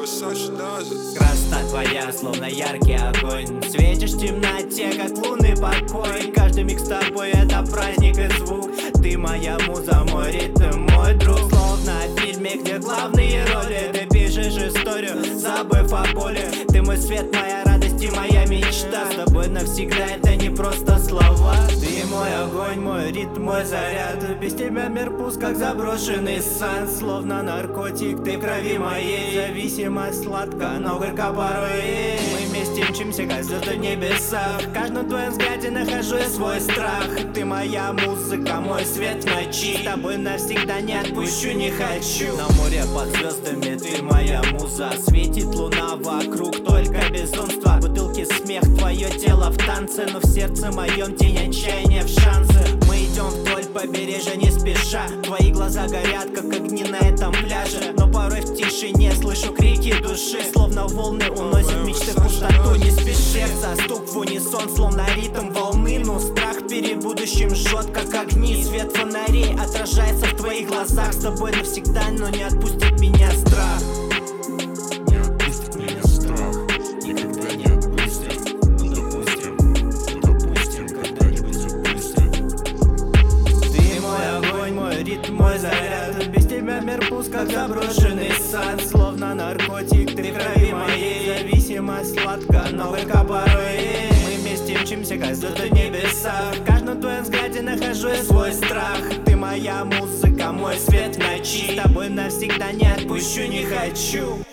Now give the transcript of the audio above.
Красота твоя, словно яркий огонь. Светишь в темноте, как лунный покой. Каждый миг с тобой это праздник и звук. Ты моя муза, мой ритм, мой друг. Словно в фильме, где главные роли. Ты пишешь историю, забыв о боли. Ты мой свет, моя радость и моя мечта. С тобой навсегда, это не просто слова. Ты мой огонь, мой ритм, мой заряд. Без тебя мир пуст, как заброшенный сан. Словно наркотик, ты в крови моей. Зависимость сладка, но горько порой. Мы вместе мчимся, как звезды в небесах. В каждом твоем взгляде нахожу я свой страх. Ты моя музыка, мой свет в ночи. С тобой навсегда не отпущу, не хочу. На море под звездами ты моя муза. Светит луна вокруг, только безумство. Бутылки, смех, твое тело в танце. Но в сердце моем тень отчаяния в шансы. Мы идем вдоль побережья не спеша. Твои глаза горят, как огни на этом пляже. Но порой в тишине слышу крики души. Словно волны уносят мечты в пустоту. Не спеши, застук в унисон, словно ритм волны. Но страх перед будущим жжет, как огни. Свет фонарей отражается в твоих глазах. С тобой навсегда, но не отпустит меня страх. Не отпустит меня страх. Никогда не отпустит. Допустим, когда-нибудь упустим. Ты мой огонь, мой ритм, мой заряд. Без тебя мир пуст, как заброшенный сад. Словно наркотик, ты в крови моей. Зависимость сладка, но горько порой. Мы вместе мчимся, как звезды в небесах. В каждом твоем взгляде нахожу я свой страх. Ты моя музыка, мой свет в ночи. С тобой навсегда не отпущу, не хочу.